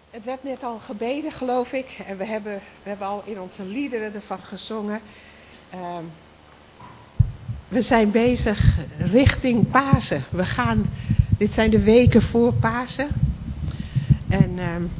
Het werd net al gebeden, geloof ik. En we hebben al in onze liederen ervan gezongen. We zijn bezig richting Pasen. Dit zijn de weken voor Pasen. En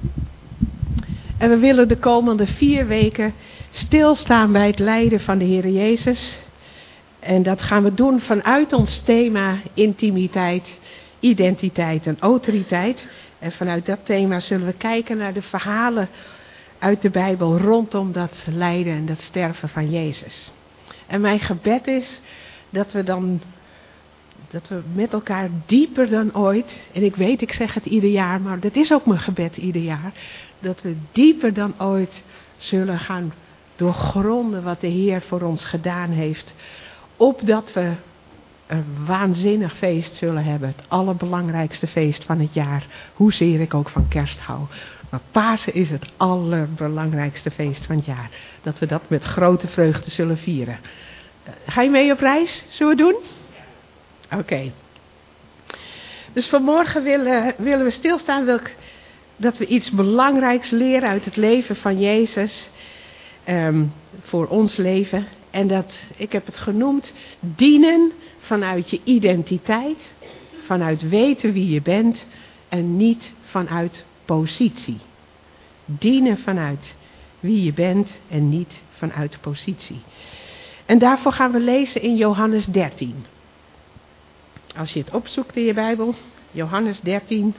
we willen de komende 4 weken stilstaan bij het lijden van de Heer Jezus. En dat gaan we doen vanuit ons thema intimiteit, identiteit en autoriteit. En vanuit dat thema zullen we kijken naar de verhalen uit de Bijbel rondom dat lijden en dat sterven van Jezus. En mijn gebed is dat we met elkaar dieper dan ooit, en ik weet, ik zeg het ieder jaar, maar dat is ook mijn gebed ieder jaar, dat we dieper dan ooit zullen gaan doorgronden wat de Heer voor ons gedaan heeft, opdat we een waanzinnig feest zullen hebben. Het allerbelangrijkste feest van het jaar. Hoezeer ik ook van kerst hou. Maar Pasen is het allerbelangrijkste feest van het jaar. Dat we dat met grote vreugde zullen vieren. Ga je mee op reis? Zullen we doen? Oké. Dus vanmorgen willen we stilstaan. Dat we iets belangrijks leren uit het leven van Jezus. Voor ons leven. En ik heb het genoemd, dienen vanuit je identiteit, vanuit weten wie je bent en niet vanuit positie. Dienen vanuit wie je bent en niet vanuit positie. En daarvoor gaan we lezen in Johannes 13. Als je het opzoekt in je Bijbel, Johannes 13.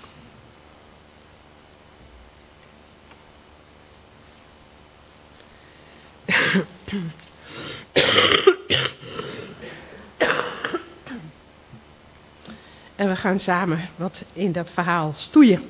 En we gaan samen wat in dat verhaal stoeien.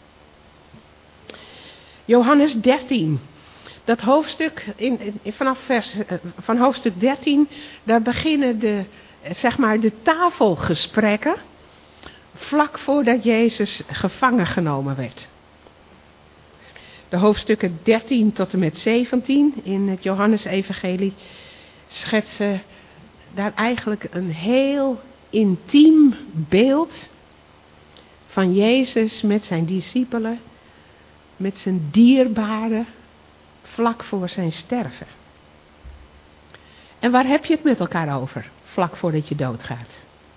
Johannes 13. Dat hoofdstuk, van hoofdstuk 13, daar beginnen de tafelgesprekken vlak voordat Jezus gevangen genomen werd. De hoofdstukken 13 tot en met 17 in het Johannesevangelie schetsen daar eigenlijk een heel intiem beeld van Jezus met zijn discipelen, met zijn dierbaren, vlak voor zijn sterven. En waar heb je het met elkaar over, vlak voordat je doodgaat?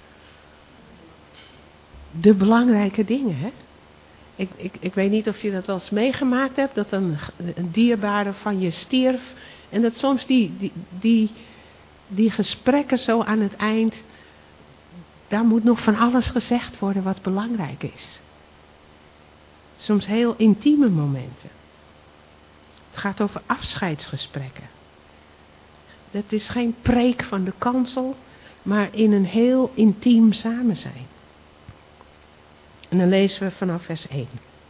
De belangrijke dingen, hè? Ik weet niet of je dat wel eens meegemaakt hebt, dat een dierbare van je stierf. En dat soms die gesprekken zo aan het eind, daar moet nog van alles gezegd worden wat belangrijk is. Soms heel intieme momenten. Het gaat over afscheidsgesprekken. Dat is geen preek van de kansel, maar in een heel intiem samen zijn. En dan lezen we vanaf vers 1.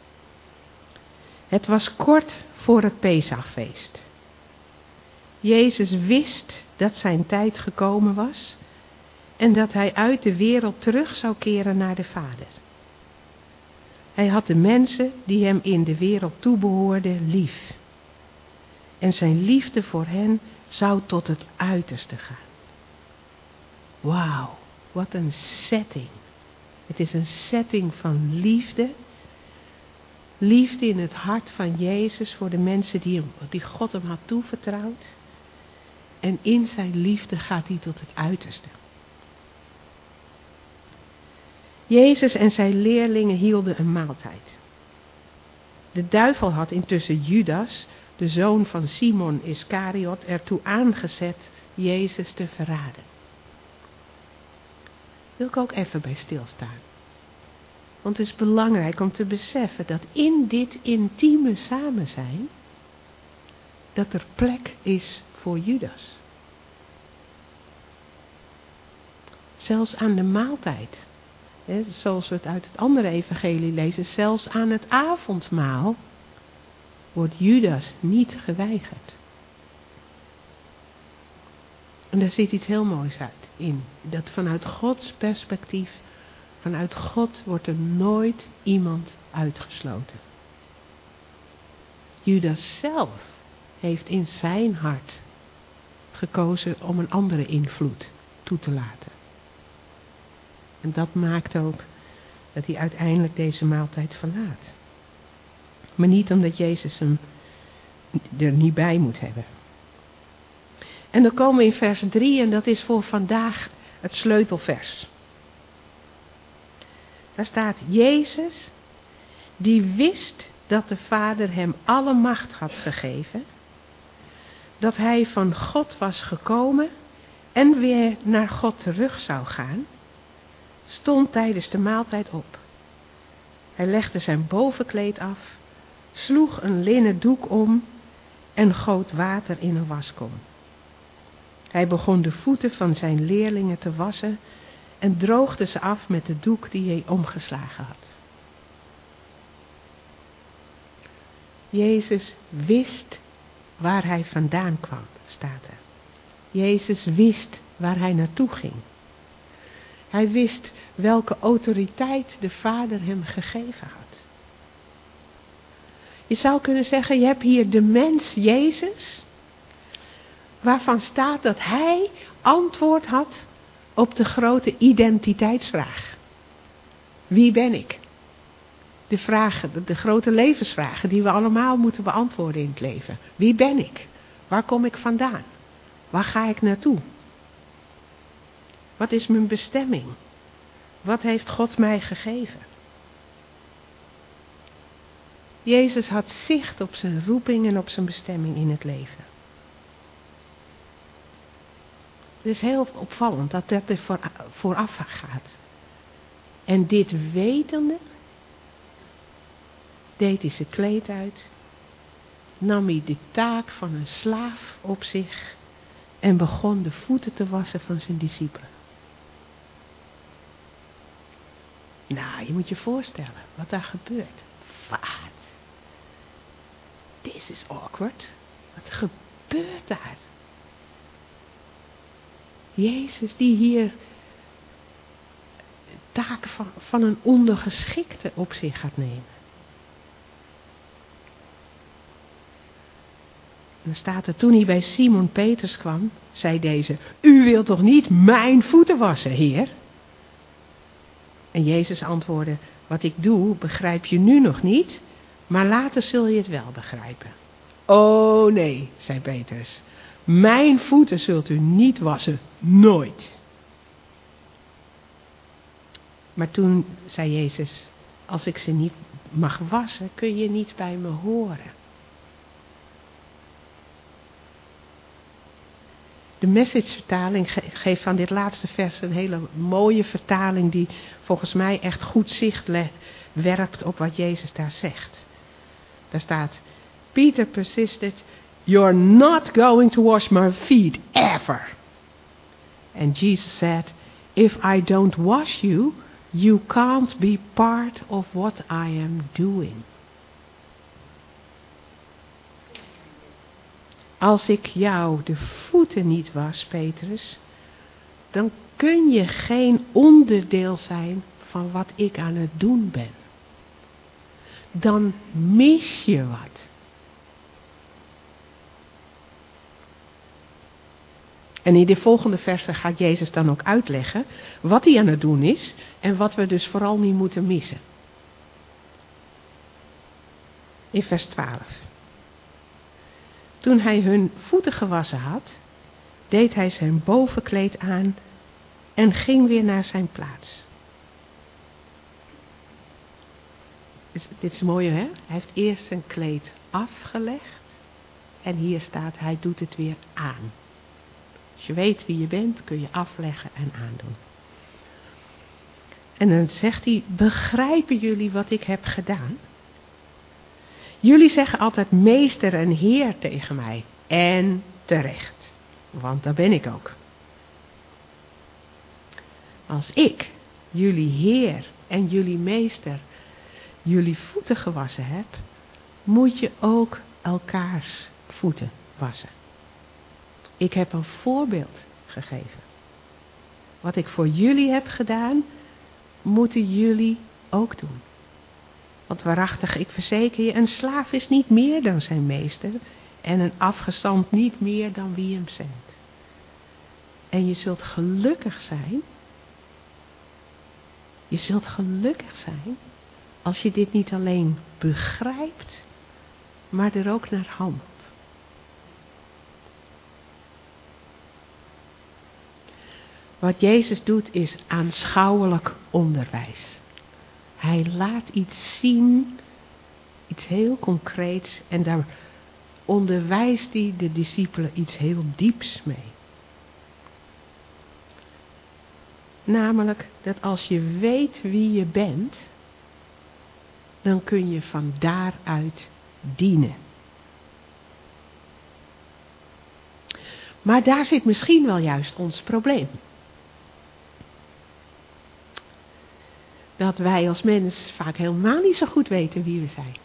Het was kort voor het Pesachfeest. Jezus wist dat zijn tijd gekomen was en dat hij uit de wereld terug zou keren naar de Vader. Hij had de mensen die hem in de wereld toebehoorden lief. En zijn liefde voor hen zou tot het uiterste gaan. Wauw, wat een setting. Het is een setting van liefde. Liefde in het hart van Jezus voor de mensen die God hem had toevertrouwd. En in zijn liefde gaat hij tot het uiterste. Jezus en zijn leerlingen hielden een maaltijd. De duivel had intussen Judas, de zoon van Simon Iskariot, ertoe aangezet Jezus te verraden. Wil ik ook even bij stilstaan. Want het is belangrijk om te beseffen dat in dit intieme samen zijn, dat er plek is voor Judas. Zelfs aan de maaltijd, zoals we het uit het andere evangelie lezen, zelfs aan het avondmaal wordt Judas niet geweigerd. En daar zit iets heel moois in. Dat vanuit Gods perspectief, vanuit God wordt er nooit iemand uitgesloten. Judas zelf heeft in zijn hart gekozen om een andere invloed toe te laten. En dat maakt ook dat hij uiteindelijk deze maaltijd verlaat. Maar niet omdat Jezus hem er niet bij moet hebben. En dan komen we in vers 3 en dat is voor vandaag het sleutelvers. Daar staat: Jezus, die wist dat de Vader hem alle macht had gegeven, dat hij van God was gekomen en weer naar God terug zou gaan, stond tijdens de maaltijd op. Hij legde zijn bovenkleed af, sloeg een linnen doek om en goot water in een waskom. Hij begon de voeten van zijn leerlingen te wassen en droogde ze af met de doek die hij omgeslagen had. Jezus wist waar hij vandaan kwam, staat er. Jezus wist waar hij naartoe ging. Hij wist welke autoriteit de Vader hem gegeven had. Je zou kunnen zeggen, je hebt hier de mens Jezus, waarvan staat dat hij antwoord had op de grote identiteitsvraag. Wie ben ik? De vragen, de grote levensvragen die we allemaal moeten beantwoorden in het leven. Wie ben ik? Waar kom ik vandaan? Waar ga ik naartoe? Wat is mijn bestemming? Wat heeft God mij gegeven? Jezus had zicht op zijn roeping en op zijn bestemming in het leven. Het is heel opvallend dat dat er vooraf gaat. En dit wetende, deed hij zijn kleed uit, nam hij de taak van een slaaf op zich en begon de voeten te wassen van zijn discipelen. Nou, je moet je voorstellen wat daar gebeurt. Wat? This is awkward. Wat gebeurt daar? Jezus die hier taken van een ondergeschikte op zich gaat nemen. En dan staat er, toen hij bij Simon Petrus kwam, zei deze: U wilt toch niet mijn voeten wassen, Heer? En Jezus antwoordde: Wat ik doe, begrijp je nu nog niet, maar later zul je het wel begrijpen. Oh nee, zei Petrus, mijn voeten zult u niet wassen, nooit. Maar toen zei Jezus: Als ik ze niet mag wassen, kun je niet bij me horen. De Message-vertaling geeft van dit laatste vers een hele mooie vertaling die volgens mij echt goed zicht werpt op wat Jezus daar zegt. Daar staat: Peter persisted, You're not going to wash my feet ever. And Jesus said, If I don't wash you, you can't be part of what I am doing. Als ik jou de voeten niet was, Petrus, dan kun je geen onderdeel zijn van wat ik aan het doen ben. Dan mis je wat. En in de volgende versen gaat Jezus dan ook uitleggen wat hij aan het doen is en wat we dus vooral niet moeten missen. In vers 12. Toen hij hun voeten gewassen had, deed hij zijn bovenkleed aan en ging weer naar zijn plaats. Dit is mooi, hè? Hij heeft eerst zijn kleed afgelegd en hier staat, hij doet het weer aan. Als je weet wie je bent, kun je afleggen en aandoen. En dan zegt hij, begrijpen jullie wat ik heb gedaan? Jullie zeggen altijd meester en heer tegen mij. En terecht. Want daar ben ik ook. Als ik, jullie heer en jullie meester, jullie voeten gewassen heb, moet je ook elkaars voeten wassen. Ik heb een voorbeeld gegeven. Wat ik voor jullie heb gedaan, moeten jullie ook doen. Want waarachtig, ik verzeker je, een slaaf is niet meer dan zijn meester en een afgezant niet meer dan wie hem zendt. En je zult gelukkig zijn als je dit niet alleen begrijpt, maar er ook naar handelt. Wat Jezus doet is aanschouwelijk onderwijs. Hij laat iets zien, iets heel concreets, en daar onderwijst hij de discipelen iets heel dieps mee. Namelijk dat als je weet wie je bent, dan kun je van daaruit dienen. Maar daar zit misschien wel juist ons probleem. Dat wij als mens vaak helemaal niet zo goed weten wie we zijn.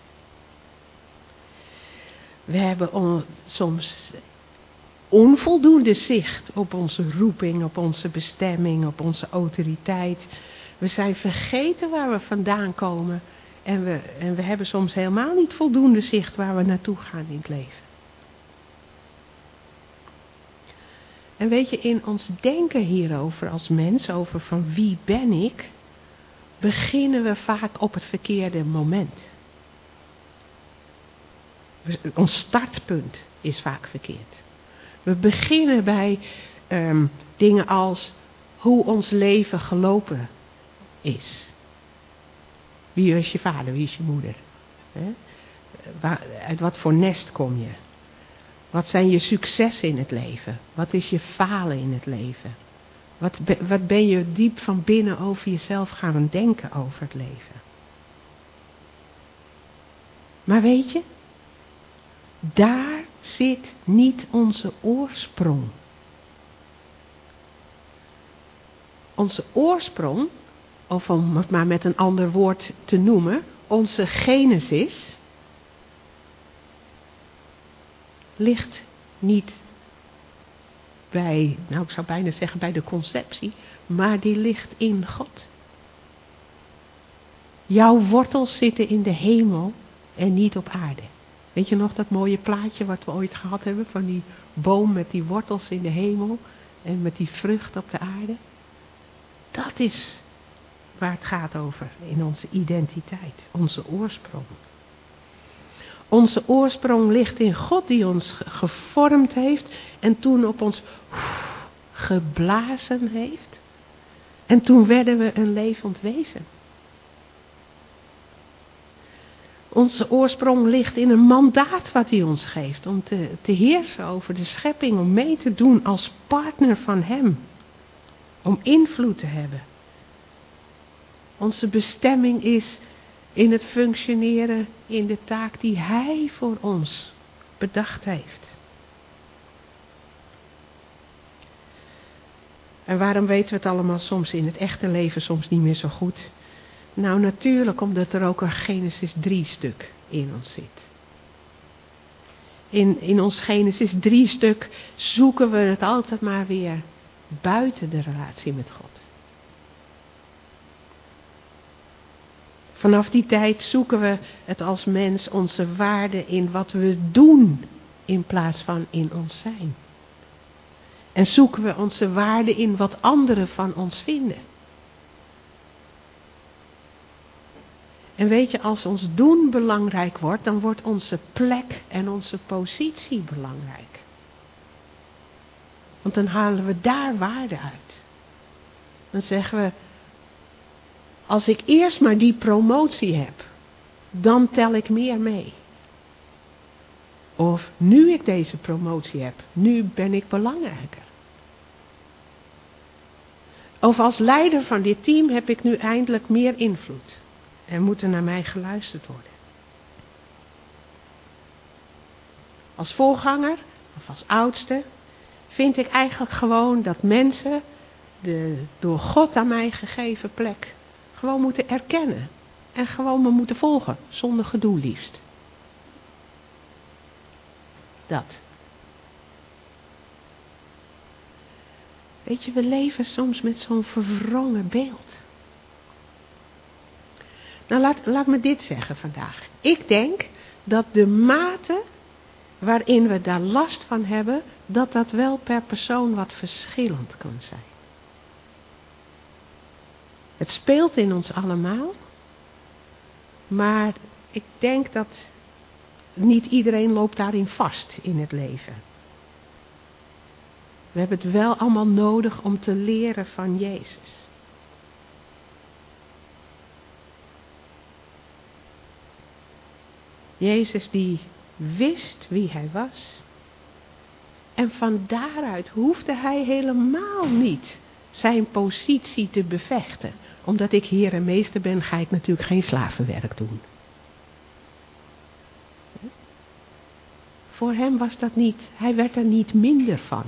We hebben soms onvoldoende zicht op onze roeping, op onze bestemming, op onze autoriteit. We zijn vergeten waar we vandaan komen. En we hebben soms helemaal niet voldoende zicht waar we naartoe gaan in het leven. En weet je, in ons denken hierover als mens, over van wie ben ik, beginnen we vaak op het verkeerde moment. Ons startpunt is vaak verkeerd. We beginnen bij dingen als hoe ons leven gelopen is. Wie is je vader, wie is je moeder? Uit wat voor nest kom je? Wat zijn je successen in het leven? Wat is je falen in het leven? Wat ben je diep van binnen over jezelf gaan denken over het leven? Maar weet je, daar zit niet onze oorsprong. Onze oorsprong, of om het maar met een ander woord te noemen, onze genesis, ligt niet bij, ik zou bijna zeggen bij de conceptie, maar die ligt in God. Jouw wortels zitten in de hemel en niet op aarde. Weet je nog dat mooie plaatje wat we ooit gehad hebben van die boom met die wortels in de hemel en met die vrucht op de aarde? Dat is waar het gaat over in onze identiteit, onze oorsprong. Onze oorsprong ligt in God die ons gevormd heeft en toen op ons geblazen heeft. En toen werden we een levend wezen. Onze oorsprong ligt in een mandaat wat hij ons geeft om te heersen over de schepping, om mee te doen als partner van hem. Om invloed te hebben. Onze bestemming is in het functioneren in de taak die hij voor ons bedacht heeft. En waarom weten we het allemaal soms in het echte leven soms niet meer zo goed? Nou, natuurlijk omdat er ook een Genesis 3 stuk in ons zit. In ons Genesis 3 stuk zoeken we het altijd maar weer buiten de relatie met God. Vanaf die tijd zoeken we het als mens onze waarde in wat we doen in plaats van in ons zijn. En zoeken we onze waarde in wat anderen van ons vinden. En weet je, als ons doen belangrijk wordt, dan wordt onze plek en onze positie belangrijk. Want dan halen we daar waarde uit. Dan zeggen we, als ik eerst maar die promotie heb, dan tel ik meer mee. Of nu ik deze promotie heb, nu ben ik belangrijker. Of als leider van dit team heb ik nu eindelijk meer invloed. En moet er naar mij geluisterd worden. Als voorganger of als oudste vind ik eigenlijk gewoon dat mensen de door God aan mij gegeven plek gewoon moeten erkennen. En gewoon me moeten volgen, zonder gedoe liefst. Dat. Weet je, we leven soms met zo'n verwrongen beeld. Nou, laat me dit zeggen vandaag. Ik denk dat de mate waarin we daar last van hebben, dat wel per persoon wat verschillend kan zijn. Het speelt in ons allemaal. Maar ik denk dat niet iedereen loopt daarin vast in het leven. We hebben het wel allemaal nodig om te leren van Jezus. Jezus die wist wie hij was. En van daaruit hoefde hij helemaal niet zijn positie te bevechten. Omdat ik heer en meester ben, ga ik natuurlijk geen slavenwerk doen. Voor hem was dat niet, hij werd er niet minder van.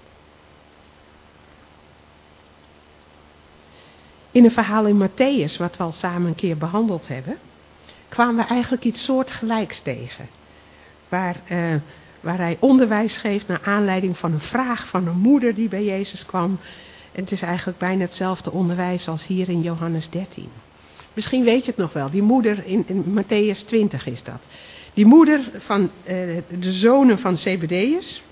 In een verhaal in Matthäus, wat we al samen een keer behandeld hebben, kwamen we eigenlijk iets soortgelijks tegen. Waar hij onderwijs geeft naar aanleiding van een vraag van een moeder die bij Jezus kwam. En het is eigenlijk bijna hetzelfde onderwijs als hier in Johannes 13. Misschien weet je het nog wel, die moeder in Matthäus 20 is dat. Die moeder van de zonen van Zebedeus.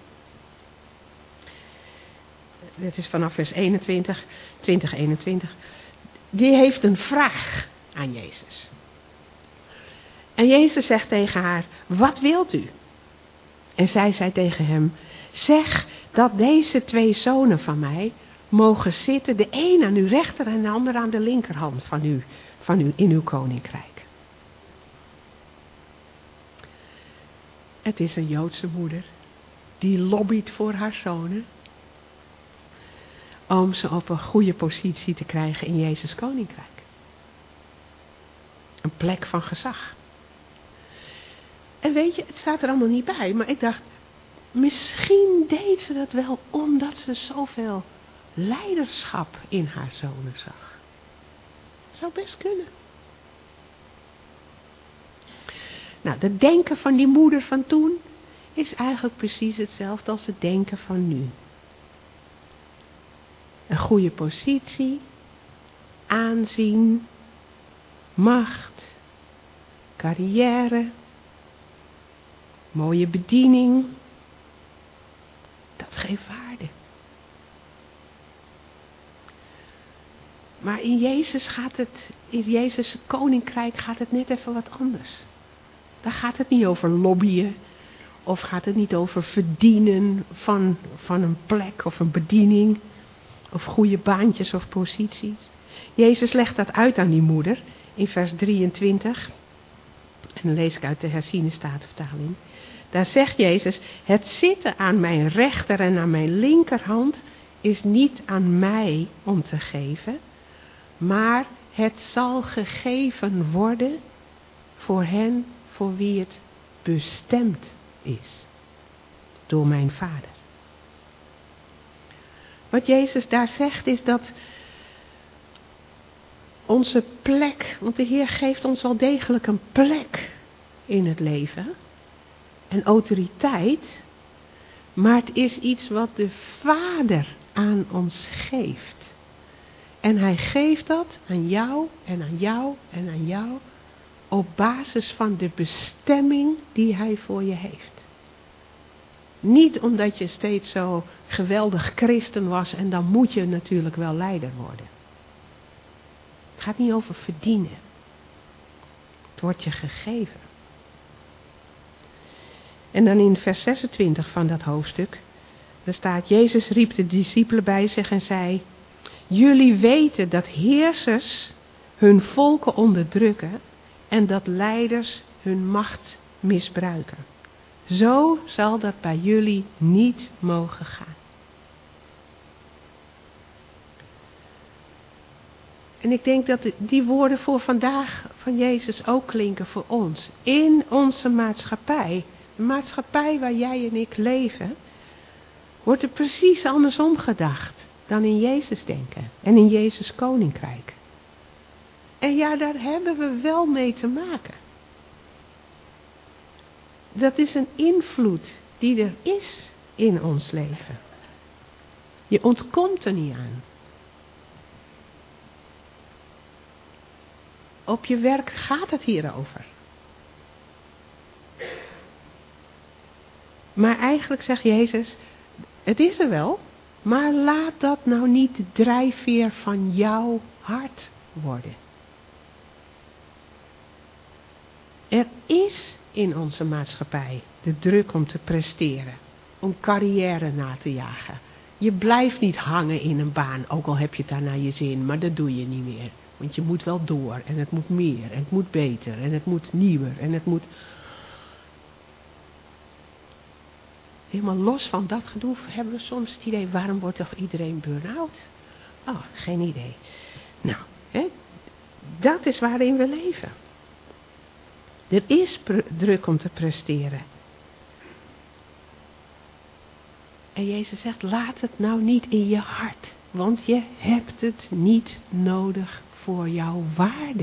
Dat is vanaf vers 20:21. Die heeft een vraag aan Jezus. En Jezus zegt tegen haar, wat wilt u? En zij zei tegen hem, zeg dat deze 2 zonen van mij mogen zitten, de een aan uw rechter en de ander aan de linkerhand van u in uw koninkrijk. Het is een Joodse moeder die lobbyt voor haar zonen om ze op een goede positie te krijgen in Jezus koninkrijk. Een plek van gezag. En weet je, het staat er allemaal niet bij, maar ik dacht, misschien deed ze dat wel omdat ze zoveel leiderschap in haar zonen zag. Zou best kunnen. Nou, het denken van die moeder van toen is eigenlijk precies hetzelfde als het denken van nu. Een goede positie, aanzien, macht, carrière, mooie bediening. Dat geeft waarde. Maar in Jezus' koninkrijk gaat het net even wat anders. Daar gaat het niet over lobbyen. Of gaat het niet over verdienen van een plek of een bediening. Of goede baantjes of posities. Jezus legt dat uit aan die moeder in vers 23. En dan lees ik uit de herziene statenvertaling. Daar zegt Jezus, het zitten aan mijn rechter en aan mijn linkerhand is niet aan mij om te geven. Maar het zal gegeven worden voor hen voor wie het bestemd is. Door mijn Vader. Wat Jezus daar zegt is dat onze plek, want de Heer geeft ons wel degelijk een plek in het leven. En autoriteit, maar het is iets wat de Vader aan ons geeft. En hij geeft dat aan jou en aan jou en aan jou op basis van de bestemming die hij voor je heeft. Niet omdat je steeds zo geweldig christen was en dan moet je natuurlijk wel leider worden. Het gaat niet over verdienen. Het wordt je gegeven. En dan in vers 26 van dat hoofdstuk, daar staat, Jezus riep de discipelen bij zich en zei, jullie weten dat heersers hun volken onderdrukken en dat leiders hun macht misbruiken. Zo zal dat bij jullie niet mogen gaan. En ik denk dat die woorden voor vandaag van Jezus ook klinken voor ons. In onze maatschappij, de maatschappij waar jij en ik leven, wordt er precies andersom gedacht dan in Jezus denken en in Jezus koninkrijk. En ja, daar hebben we wel mee te maken. Dat is een invloed die er is in ons leven. Je ontkomt er niet aan. Op je werk gaat het hierover. Maar eigenlijk zegt Jezus, het is er wel, maar laat dat nou niet de drijfveer van jouw hart worden. Er is in onze maatschappij de druk om te presteren. Om carrière na te jagen. Je blijft niet hangen in een baan, ook al heb je het daar naar je zin. Maar dat doe je niet meer. Want je moet wel door. En het moet meer. En het moet beter. En het moet nieuwer. En het moet... Helemaal los van dat gedoe hebben we soms het idee, waarom wordt toch iedereen burn-out? Oh, geen idee. Nou, dat is waarin we leven. Er is druk om te presteren. En Jezus zegt, laat het nou niet in je hart. Want je hebt het niet nodig voor jouw waarde.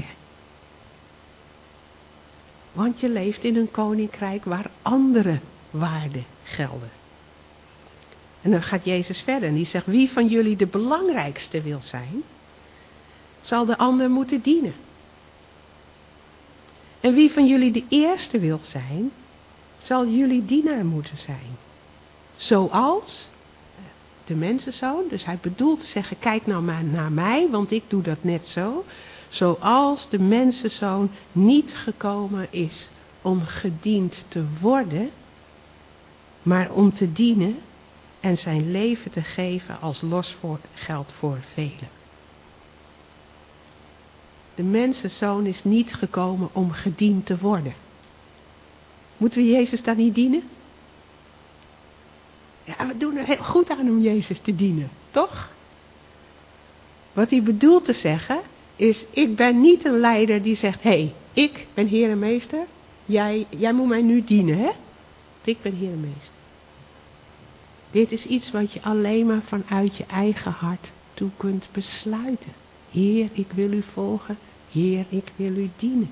Want je leeft in een koninkrijk waar andere waarden gelden. En dan gaat Jezus verder en die zegt, wie van jullie de belangrijkste wil zijn, zal de ander moeten dienen. En wie van jullie de eerste wil zijn, zal jullie dienaar moeten zijn. Zoals de mensenzoon, dus hij bedoelt te zeggen, kijk nou maar naar mij, want ik doe dat net zo. Zoals de mensenzoon niet gekomen is om gediend te worden, maar om te dienen en zijn leven te geven als losgeld voor velen. De mensenzoon is niet gekomen om gediend te worden. Moeten we Jezus dan niet dienen? Ja, we doen er heel goed aan om Jezus te dienen, toch? Wat hij bedoelt te zeggen is, ik ben niet een leider die zegt, hé, ik ben Heer en Meester, jij moet mij nu dienen, hè? Ik ben Heer en Meester. Dit is iets wat je alleen maar vanuit je eigen hart toe kunt besluiten. Heer, ik wil u volgen. Heer, ik wil u dienen.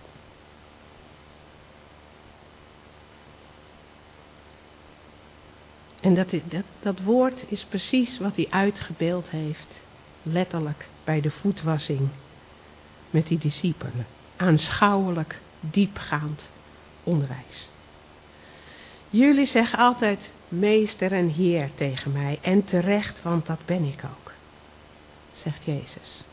En dat woord is precies wat hij uitgebeeld heeft. Letterlijk bij de voetwassing met die discipelen. Aanschouwelijk, diepgaand onderwijs. Jullie zeggen altijd meester en heer tegen mij. En terecht, want dat ben ik ook. Zegt Jezus.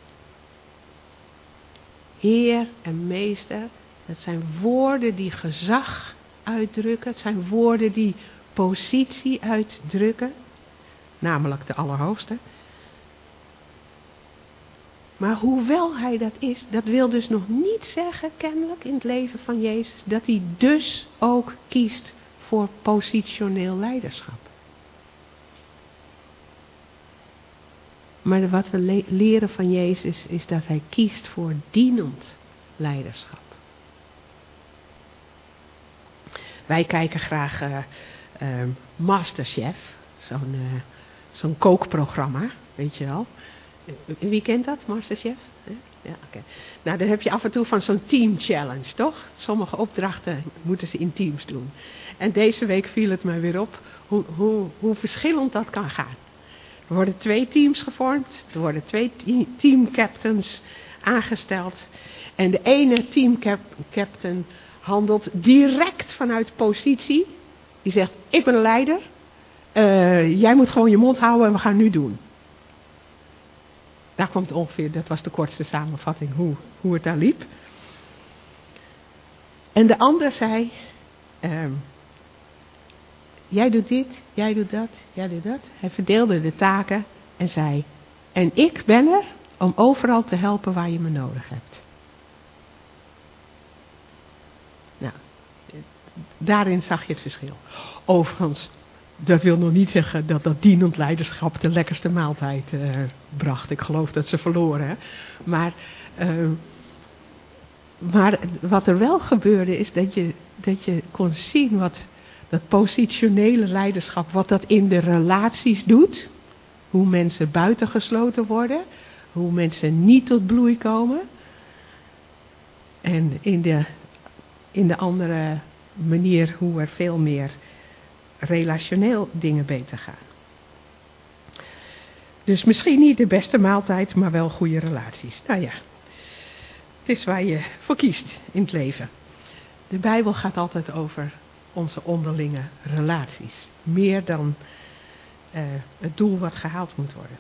Heer en meester, dat zijn woorden die gezag uitdrukken. Het zijn woorden die positie uitdrukken. Namelijk de Allerhoogste. Maar hoewel hij dat is, dat wil dus nog niet zeggen, kennelijk in het leven van Jezus, dat hij dus ook kiest voor positioneel leiderschap. Maar wat we leren van Jezus is dat hij kiest voor dienend leiderschap. Wij kijken graag Masterchef, zo'n kookprogramma, weet je wel. Wie kent dat, Masterchef? Ja, oké. Nou, dan heb je af en toe van zo'n team challenge, toch? Sommige opdrachten moeten ze in teams doen. En deze week viel het mij weer op hoe verschillend dat kan gaan. Er worden 2 teams gevormd. Er worden 2 teamcaptains aangesteld. En de ene teamcaptain handelt direct vanuit positie. Die zegt, ik ben een leider. Jij moet gewoon je mond houden en we gaan nu doen. Daar komt ongeveer, dat was de kortste samenvatting hoe het daar liep. En de ander zei, jij doet dit, jij doet dat, jij doet dat. Hij verdeelde de taken en zei, en ik ben er om overal te helpen waar je me nodig hebt. Nou, daarin zag je het verschil. Overigens, dat wil nog niet zeggen dat dat dienend leiderschap de lekkerste maaltijd bracht. Ik geloof dat ze verloren. Hè? Maar wat er wel gebeurde is dat je kon zien wat dat positionele leiderschap, wat dat in de relaties doet. Hoe mensen buitengesloten worden. Hoe mensen niet tot bloei komen. En in de andere manier hoe er veel meer relationeel dingen beter gaan. Dus misschien niet de beste maaltijd, maar wel goede relaties. Nou ja, het is waar je voor kiest in het leven. De Bijbel gaat altijd over onze onderlinge relaties. Meer dan het doel wat gehaald moet worden.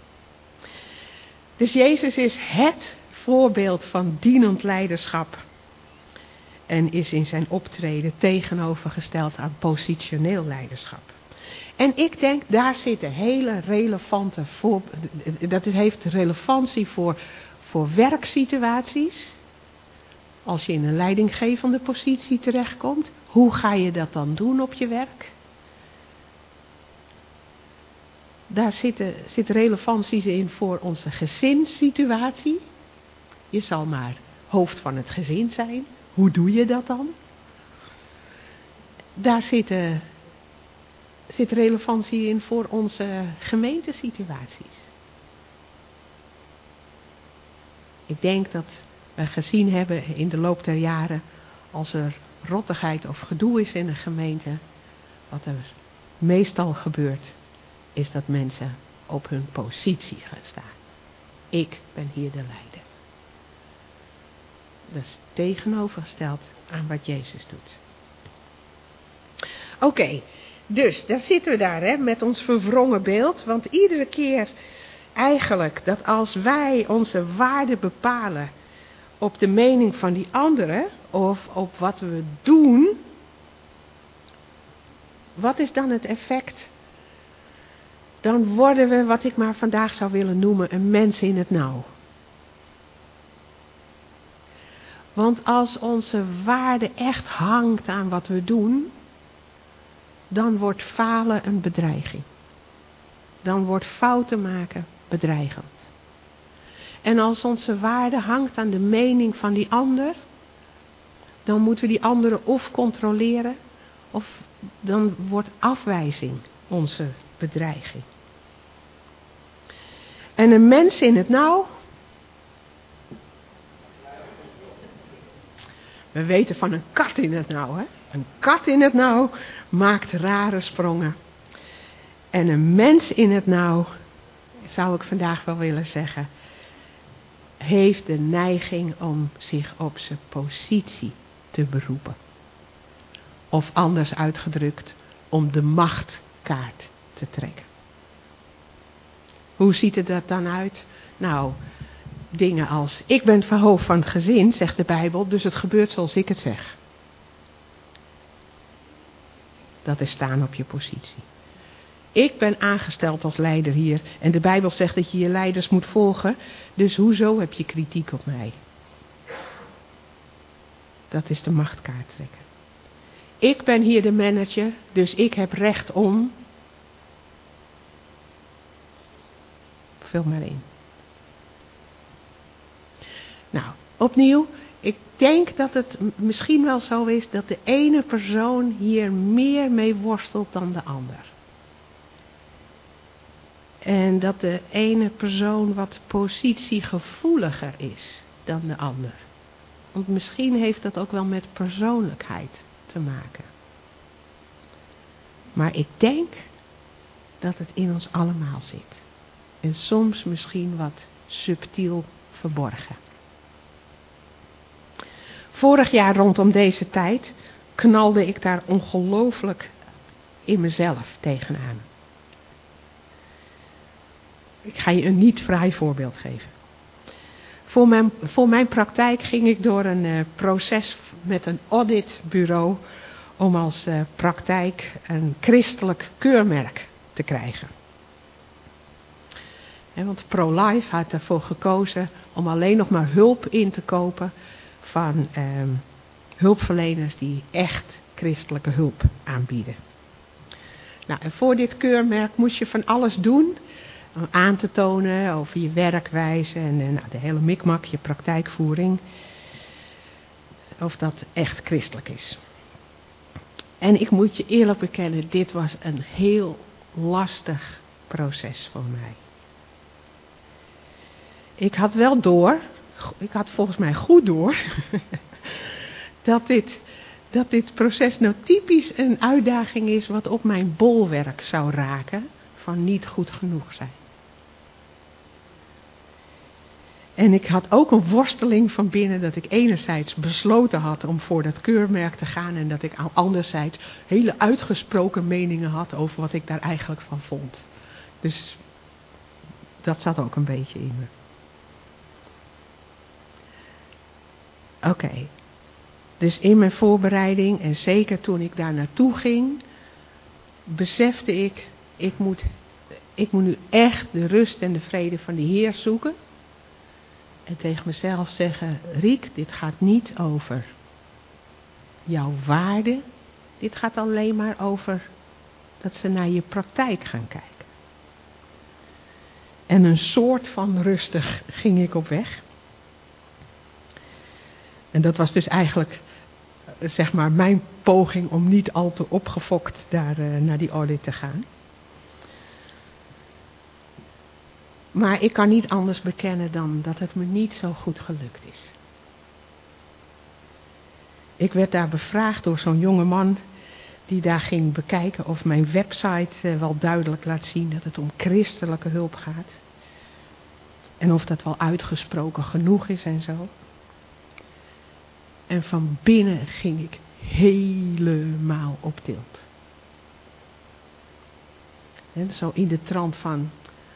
Dus Jezus is het voorbeeld van dienend leiderschap. en is in zijn optreden tegenovergesteld aan positioneel leiderschap. En ik denk, daar zitten hele relevante dat heeft relevantie voor werksituaties. Als je in een leidinggevende positie terechtkomt, hoe ga je dat dan doen op je werk? Daar zit relevanties in voor onze gezinssituatie. Je zal maar hoofd van het gezin zijn. Hoe doe je dat dan? Daar zit relevantie in voor onze gemeentesituaties. Ik denk dat we gezien hebben in de loop der jaren, als er rottigheid of gedoe is in een gemeente, wat er meestal gebeurt, is dat mensen op hun positie gaan staan. Ik ben hier de leider. Dat is tegenovergesteld aan wat Jezus doet. Oké, dus daar zitten we daar met ons verwrongen beeld. Want iedere keer eigenlijk dat als wij onze waarde bepalen op de mening van die anderen of op wat we doen, wat is dan het effect? Dan worden we, wat ik maar vandaag zou willen noemen, een mens in het nauw. Want als onze waarde echt hangt aan wat we doen, dan wordt falen een bedreiging. Dan wordt fouten maken bedreigend. En als onze waarde hangt aan de mening van die ander, dan moeten we die anderen of controleren, of dan wordt afwijzing onze bedreiging. En een mens in het nauw, we weten van een kat in het nauw, hè? Een kat in het nauw maakt rare sprongen. En een mens in het nauw, zou ik vandaag wel willen zeggen, heeft de neiging om zich op zijn positie te beroepen. Of anders uitgedrukt, om de machtkaart te trekken. Hoe ziet het er dan uit? Nou, dingen als, ik ben het hoofd van het gezin, zegt de Bijbel, dus het gebeurt zoals ik het zeg. Dat is staan op je positie. Ik ben aangesteld als leider hier en de Bijbel zegt dat je je leiders moet volgen, dus hoezo heb je kritiek op mij? Dat is de machtkaart trekken. Ik ben hier de manager, dus ik heb recht om. Vul maar in. Nou, opnieuw, ik denk dat het misschien wel zo is dat de ene persoon hier meer mee worstelt dan de ander. En dat de ene persoon wat positiegevoeliger is dan de ander. Want misschien heeft dat ook wel met persoonlijkheid te maken. Maar ik denk dat het in ons allemaal zit. En soms misschien wat subtiel verborgen. Vorig jaar rondom deze tijd knalde ik daar ongelooflijk in mezelf tegenaan. Ik ga je een niet vrij voorbeeld geven. Voor mijn praktijk ging ik door een proces met een auditbureau om als praktijk een christelijk keurmerk te krijgen. Want ProLife had ervoor gekozen om alleen nog maar hulp in te kopen van hulpverleners die echt christelijke hulp aanbieden. Nou, en voor dit keurmerk moest je van alles doen om aan te tonen over je werkwijze en de hele mikmak, je praktijkvoering. Of dat echt christelijk is. En ik moet je eerlijk bekennen, dit was een heel lastig proces voor mij. Ik had wel door, ik had volgens mij goed door, dat dit proces nou typisch een uitdaging is wat op mijn bolwerk zou raken van niet goed genoeg zijn. En ik had ook een worsteling van binnen dat ik enerzijds besloten had om voor dat keurmerk te gaan en dat ik anderzijds hele uitgesproken meningen had over wat ik daar eigenlijk van vond. Dus dat zat ook een beetje in me. Oké. Dus in mijn voorbereiding en zeker toen ik daar naartoe ging, besefte ik moet nu echt de rust en de vrede van de Heer zoeken. En tegen mezelf zeggen, Riek, dit gaat niet over jouw waarde. Dit gaat alleen maar over dat ze naar je praktijk gaan kijken. En een soort van rustig ging ik op weg. En dat was dus eigenlijk, zeg maar, mijn poging om niet al te opgefokt daar naar die audit te gaan. Maar ik kan niet anders bekennen dan dat het me niet zo goed gelukt is. Ik werd daar bevraagd door zo'n jonge man die daar ging bekijken of mijn website wel duidelijk laat zien dat het om christelijke hulp gaat. En of dat wel uitgesproken genoeg is en zo. En van binnen ging ik helemaal op tilt. En zo in de trant van,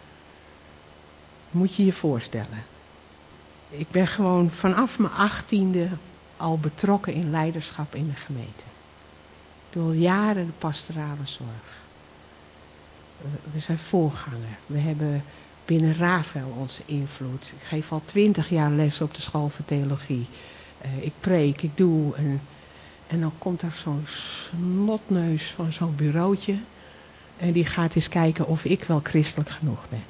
moet je je voorstellen. Ik ben gewoon vanaf mijn 18e al betrokken in leiderschap in de gemeente. Ik doe al jaren de pastorale zorg. We zijn voorganger. We hebben binnen Rafael onze invloed. Ik geef al 20 jaar les op de school voor theologie. Ik preek, ik doe. En dan komt er zo'n snotneus van zo'n bureautje. En die gaat eens kijken of ik wel christelijk genoeg ben.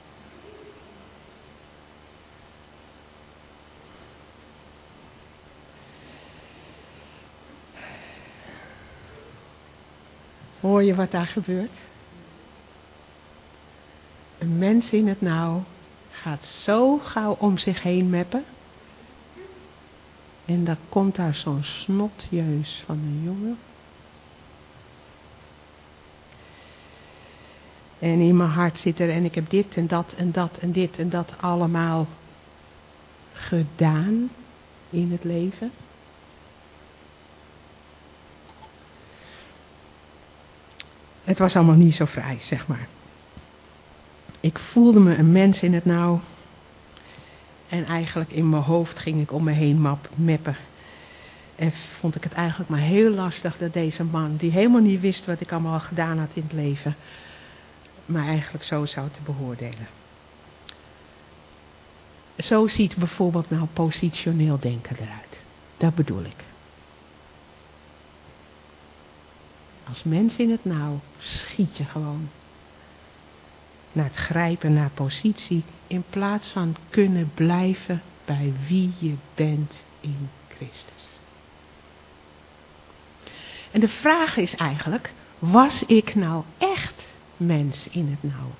Hoor je wat daar gebeurt? Een mens in het nauw gaat zo gauw om zich heen meppen. En dan komt daar zo'n snotjeus van een jongen. En in mijn hart zit er, en ik heb dit en dat en dat en dit en dat allemaal gedaan in het leven. Het was allemaal niet zo vrij, zeg maar. Ik voelde me een mens in het nauw. En eigenlijk in mijn hoofd ging ik om me heen meppen. En vond ik het eigenlijk maar heel lastig dat deze man, die helemaal niet wist wat ik allemaal gedaan had in het leven, maar eigenlijk zo zou te beoordelen. Zo ziet bijvoorbeeld nou positioneel denken eruit. Dat bedoel ik. Als mens in het nauw schiet je gewoon naar het grijpen naar positie, in plaats van kunnen blijven bij wie je bent in Christus. En de vraag is eigenlijk, was ik nou echt mens in het nauw?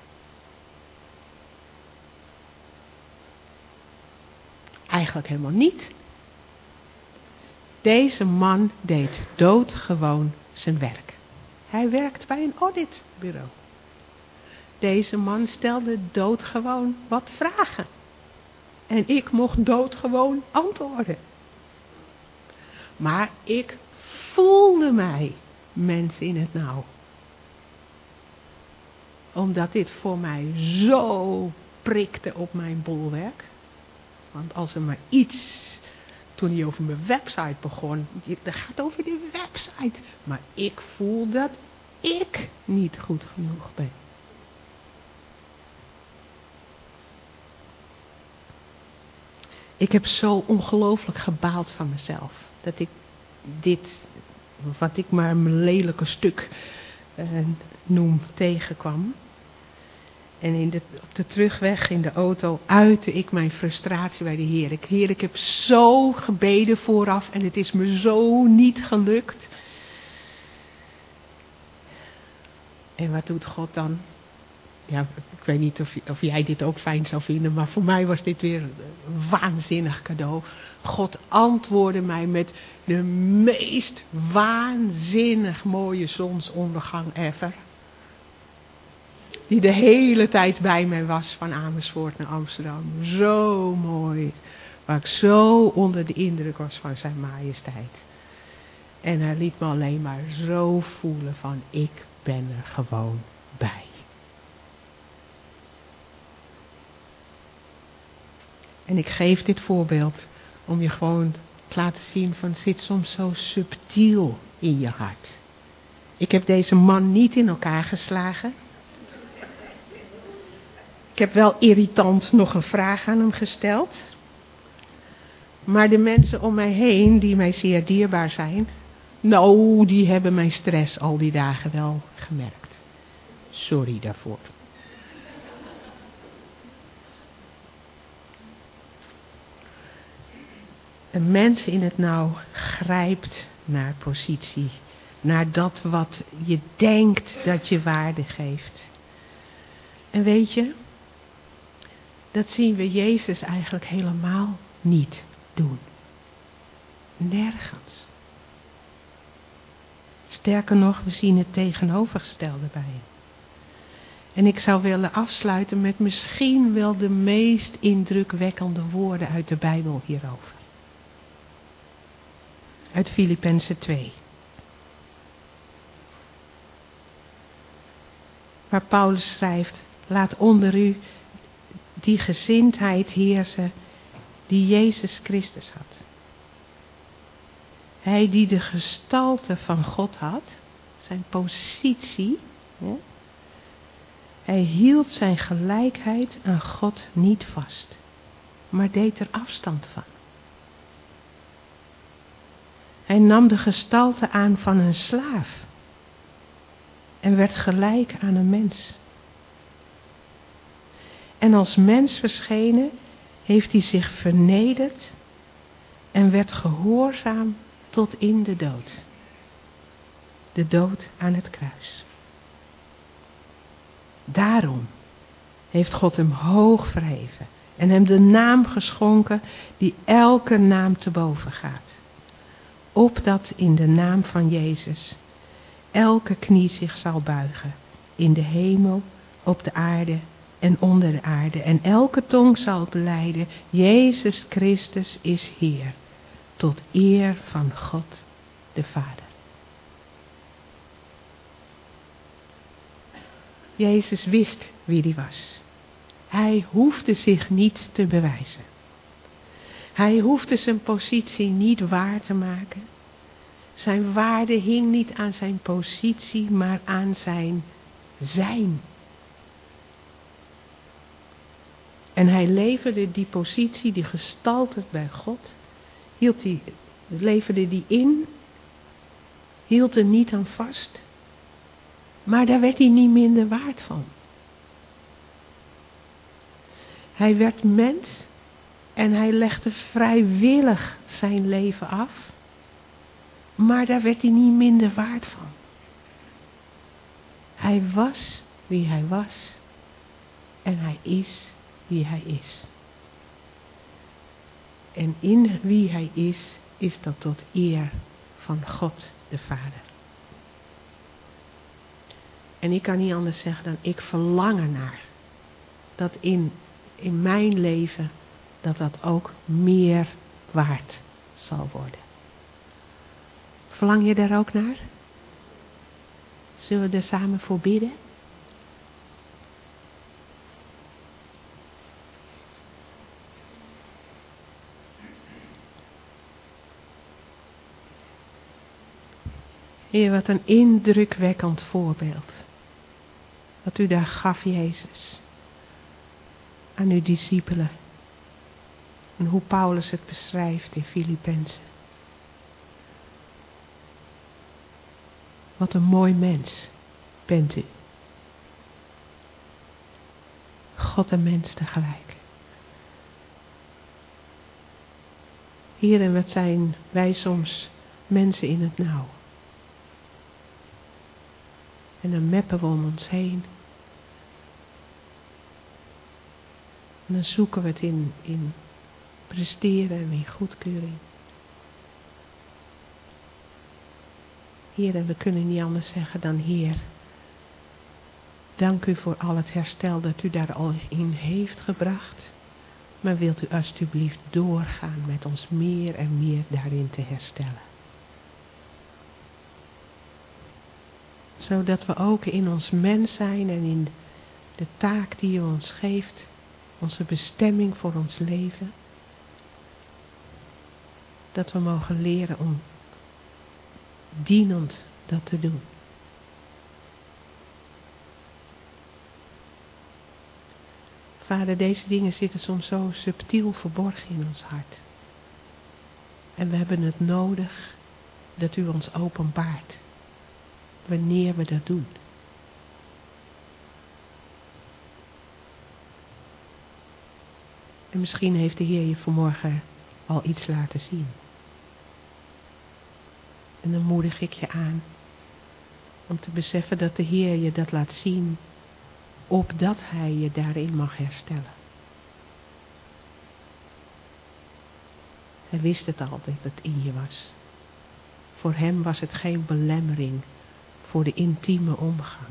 Eigenlijk helemaal niet. Deze man deed doodgewoon zijn werk. Hij werkt bij een auditbureau. Deze man stelde doodgewoon wat vragen. En ik mocht doodgewoon antwoorden. Maar ik voelde mij mens in het nauw. Omdat dit voor mij zo prikte op mijn bolwerk. Want als er maar iets, toen hij over mijn website begon, dat gaat over die website. Maar ik voel dat ik niet goed genoeg ben. Ik heb zo ongelooflijk gebaald van mezelf. Dat ik dit, wat ik maar mijn lelijke stuk noem, tegenkwam. En op de terugweg in de auto uitte ik mijn frustratie bij de Heer. Heer, ik heb zo gebeden vooraf en het is me zo niet gelukt. En wat doet God dan? Ja, ik weet niet of jij dit ook fijn zou vinden, maar voor mij was dit weer een waanzinnig cadeau. God antwoordde mij met de meest waanzinnig mooie zonsondergang ever. Die de hele tijd bij mij was van Amersfoort naar Amsterdam. Zo mooi. Waar ik zo onder de indruk was van zijn majesteit. En hij liet me alleen maar zo voelen van ik ben er gewoon bij. En ik geef dit voorbeeld om je gewoon te laten zien van het zit soms zo subtiel in je hart. Ik heb deze man niet in elkaar geslagen. Ik heb wel irritant nog een vraag aan hem gesteld. Maar de mensen om mij heen, die mij zeer dierbaar zijn, nou, die hebben mijn stress al die dagen wel gemerkt. Sorry daarvoor. Een mens in het nauw grijpt naar positie. Naar dat wat je denkt dat je waarde geeft. En weet je, dat zien we Jezus eigenlijk helemaal niet doen. Nergens. Sterker nog, we zien het tegenovergestelde bij hem. En ik zou willen afsluiten met misschien wel de meest indrukwekkende woorden uit de Bijbel hierover. Uit Filippenzen 2. Waar Paulus schrijft, laat onder u die gezindheid heersen die Jezus Christus had. Hij die de gestalte van God had, zijn positie, hij hield zijn gelijkheid aan God niet vast, maar deed er afstand van. Hij nam de gestalte aan van een slaaf en werd gelijk aan een mens. En als mens verschenen heeft hij zich vernederd en werd gehoorzaam tot in de dood. De dood aan het kruis. Daarom heeft God hem hoog verheven en hem de naam geschonken die elke naam te boven gaat. Opdat in de naam van Jezus elke knie zich zal buigen, in de hemel, op de aarde en onder de aarde. En elke tong zal belijden, Jezus Christus is Heer, tot eer van God de Vader. Jezus wist wie hij was. Hij hoefde zich niet te bewijzen. Hij hoefde zijn positie niet waar te maken. Zijn waarde hing niet aan zijn positie, maar aan zijn zijn. En hij leverde die positie, die gestalte bij God, leverde die in, hield er niet aan vast, maar daar werd hij niet minder waard van. Hij werd mens en hij legde vrijwillig zijn leven af, maar daar werd hij niet minder waard van. Hij was wie hij was en hij is wie hij is. En in wie hij is dat tot eer van God de Vader. En ik kan niet anders zeggen dan ik verlang ernaar dat in mijn leven dat ook meer waard zal worden. Verlang je daar ook naar? Zullen we er samen voor bidden? Heer, wat een indrukwekkend voorbeeld. Wat u daar gaf, Jezus. Aan uw discipelen. En hoe Paulus het beschrijft in Filippenzen. Wat een mooi mens bent u. God en mens tegelijk. Heer, en wat zijn wij soms mensen in het nauw. En dan meppen we om ons heen. En dan zoeken we het in presteren en in goedkeuring. Heer, en we kunnen niet anders zeggen dan Heer. Dank u voor al het herstel dat u daar al in heeft gebracht. Maar wilt u alstublieft doorgaan met ons meer en meer daarin te herstellen. Zodat we ook in ons mens zijn en in de taak die u ons geeft, onze bestemming voor ons leven, dat we mogen leren om dienend dat te doen. Vader, deze dingen zitten soms zo subtiel verborgen in ons hart. En we hebben het nodig dat u ons openbaart wanneer we dat doen. En misschien heeft de Heer je vanmorgen al iets laten zien. En dan moedig ik je aan om te beseffen dat de Heer je dat laat zien, opdat Hij je daarin mag herstellen. Hij wist het al dat het in je was. Voor hem was het geen belemmering voor de intieme omgang.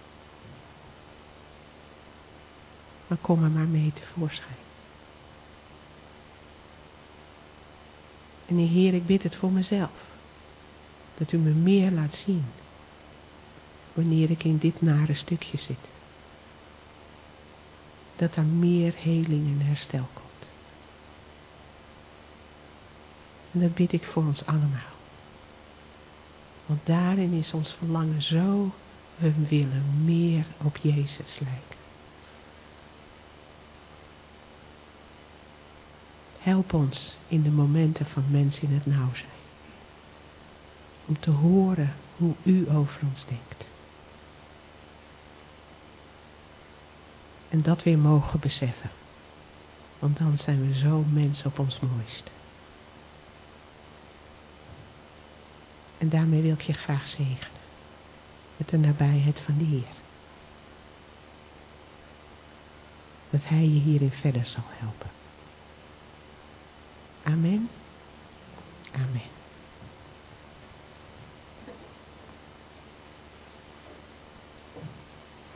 Maar kom er maar mee tevoorschijn. En Heer, ik bid het voor mezelf. Dat u me meer laat zien. Wanneer ik in dit nare stukje zit. Dat er meer heling en herstel komt. En dat bid ik voor ons allemaal. Want daarin is ons verlangen zo, we willen meer op Jezus lijken. Help ons in de momenten van mensen in het nauw zijn. Om te horen hoe u over ons denkt. En dat weer mogen beseffen. Want dan zijn we zo mens op ons mooist. En daarmee wil ik je graag zegenen. Met de nabijheid van de Heer. Dat Hij je hierin verder zal helpen. Amen. Amen.